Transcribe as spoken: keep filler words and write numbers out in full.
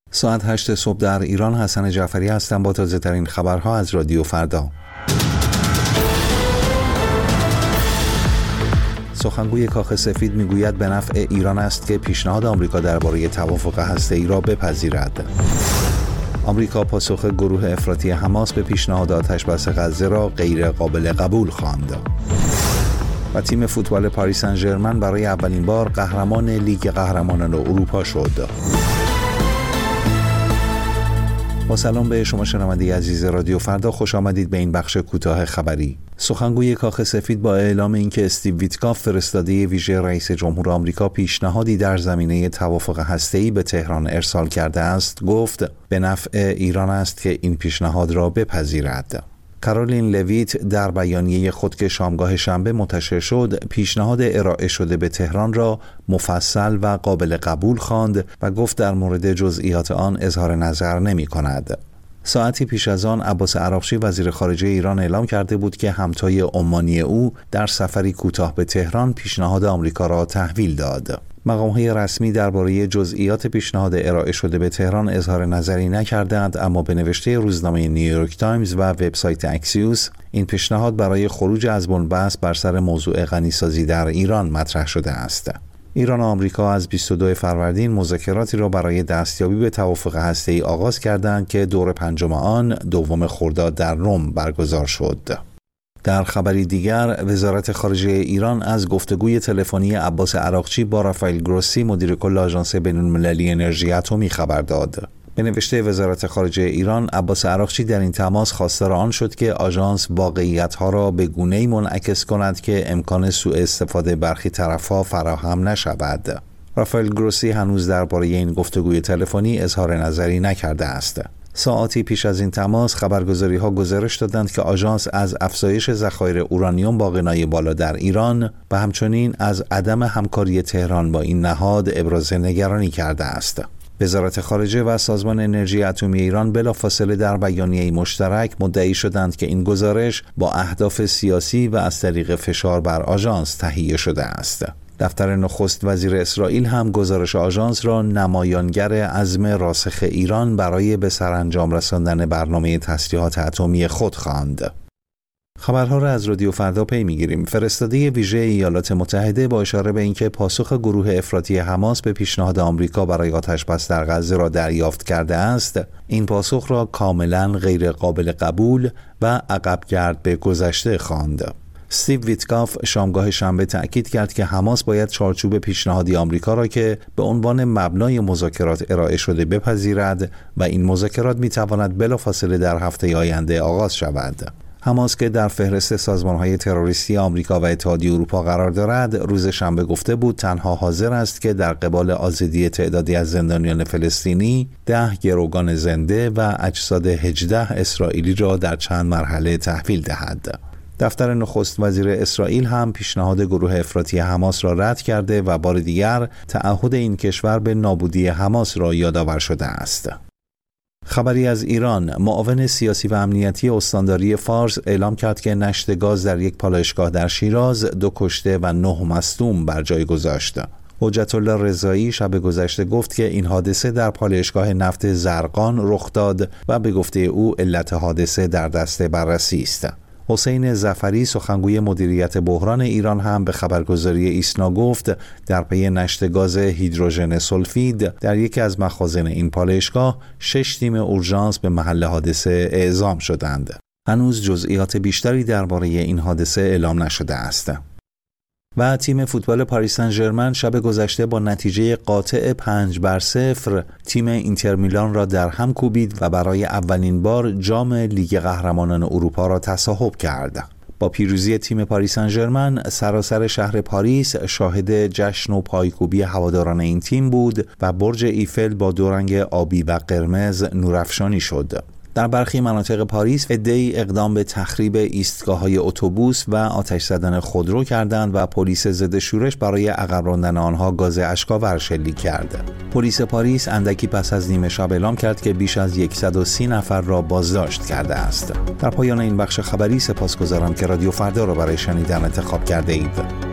ساعت هشت صبح در ایران. حسن جعفری هستم با تازه ترین خبرها از رادیو فردا. سخنگوی کاخ سفید میگوید به نفع ایران است که پیشنهاد آمریکا درباره توافق هسته‌ای را بپذیرد. آمریکا پاسخ گروه افراطی حماس به پیشنهاد آتش‌بس غزه را غیر قابل قبول خواند. و تیم فوتبال پاریس سن ژرمن برای اولین بار قهرمان لیگ قهرمانان اروپا شد. با سلام به شما شنونده عزیز رادیو فردا، خوش آمدید به این بخش کوتاه خبری. سخنگوی کاخ سفید با اعلام اینکه استیو ویتکاف فرستاده ویژه رئیس جمهور آمریکا پیشنهادی در زمینه توافق هسته‌ای به تهران ارسال کرده است، گفت به نفع ایران است که این پیشنهاد را بپذیرد. کارولین لویت در بیانیه خود که شامگاه شنبه منتشر شد، پیشنهاد ارائه شده به تهران را مفصل و قابل قبول خواند و گفت در مورد جزئیات آن اظهار نظر نمی کند. ساعتی پیش از آن عباس عراقچی وزیر خارجه ایران اعلام کرده بود که همتای عمانی او در سفری کوتاه به تهران پیشنهاد آمریکا را تحویل داد. مقام‌های رسمی درباره جزئیات پیشنهاد ارائه شده به تهران اظهار نظری نکردند، اما به نوشته روزنامه نیویورک تایمز و وبسایت اکسیوس این پیشنهاد برای خروج از بن‌بست بر سر موضوع غنیسازی در ایران مطرح شده است. ایران و آمریکا از بیست و دوم فروردین مذاکراتی را برای دستیابی به توافق هسته‌ای آغاز کردند که دور پنجم آن دوم خرداد در رم برگزار شد. در خبری دیگر، وزارت خارجه ایران از گفتگوی تلفنی عباس عراقچی با رافائل گروسی مدیر کل آژانس بین‌المللی انرژی اتمی خبر داد. به نوشته وزارت خارجه ایران، عباس عراقچی در این تماس خواستار آن شد که آژانس واقعیت‌ها را به گونه‌ای منعکس کند که امکان سوء استفاده برخی طرف‌ها فراهم نشود. رافائل گروسی هنوز درباره این گفتگوی تلفنی اظهار نظری نکرده است. ساعاتی پیش از این تماس خبرگزاری‌ها گزارش دادند که آژانس از افزایش ذخایر اورانیوم با غنای بالا در ایران و همچنین از عدم همکاری تهران با این نهاد ابراز نگرانی کرده است. وزارت خارجه و سازمان انرژی اتمی ایران بلافاصله در بیانیه‌ای مشترک مدعی شدند که این گزارش با اهداف سیاسی و از طریق فشار بر آژانس تهیه شده است. دفتر نخست وزیر اسرائیل هم گزارش آژانس را نمایانگر عزم راسخ ایران برای به سرانجام رساندن برنامه تسلیحات اتمی خود خواند. خبرها را از رادیو فردا پی می‌گیریم. فرستاده ویژه ایالات متحده با اشاره به اینکه پاسخ گروه افراطی حماس به پیشنهاد آمریکا برای آتش‌بس در غزه را دریافت کرده است، این پاسخ را کاملاً غیر قابل قبول و عقب‌گرد به گذشته خواند. استیو ویتکاف شامگاه شنبه تأکید کرد که حماس باید چارچوب پیشنهادی آمریکا را که به عنوان مبنای مذاکرات ارائه شده بپذیرد و این مذاکرات می‌تواند بلافاصله در هفته آینده آغاز شود. حماس که در فهرست سازمان‌های تروریستی آمریکا و اتحادیه اروپا قرار دارد، روز شنبه گفته بود تنها حاضر است که در قبال آزادی تعدادی از زندانیان فلسطینی، ده گروگان زنده و اجساد هجده اسرائیلی را در چند مرحله تحویل دهد. دفتر نخست وزیر اسرائیل هم پیشنهاد گروه افراطی حماس را رد کرده و بار دیگر تعهد این کشور به نابودی حماس را یادآور شده است. خبری از ایران، معاون سیاسی و امنیتی استانداری فارس اعلام کرد که نشت گاز در یک پالایشگاه در شیراز دو کشته و نه مصدوم بر جای گذاشت. حجت الله رضایی شب گذشته گفت که این حادثه در پالایشگاه نفت زرقان رخ داد و به گفته او علت حادثه در دست بررسی است. حسین ظفری سخنگوی مدیریت بحران ایران هم به خبرگزاری ایسنا گفت در پی نشت گاز هیدروژن سولفید در یکی از مخازن این پالایشگاه شش تیم اورژانس به محل حادثه اعزام شدند. هنوز جزئیات بیشتری درباره این حادثه اعلام نشده است. و تیم فوتبال پاریس سن ژرمن شب گذشته با نتیجه قاطع پنج بر صفر تیم اینتر میلان را در هم کوبید و برای اولین بار جام لیگ قهرمانان اروپا را تصاحب کرد. با پیروزی تیم پاریس سن ژرمن، سراسر شهر پاریس شاهد جشن و پایکوبی هواداران این تیم بود و برج ایفل با دو رنگ آبی و قرمز نورافشانی شد. در برخی مناطق پاریس عده‌ای اقدام به تخریب ایستگاه‌های اتوبوس و آتش زدن خودرو کردند و پلیس ضد شورش برای عقب راندن آنها گاز اشک‌آور شلیک کرد. پلیس پاریس اندکی پس از نیمه شب اعلام کرد که بیش از صد و سی نفر را بازداشت کرده است. در پایان این بخش خبری سپاسگزارم که رادیو فردا را برای شنیدن انتخاب کرده اید.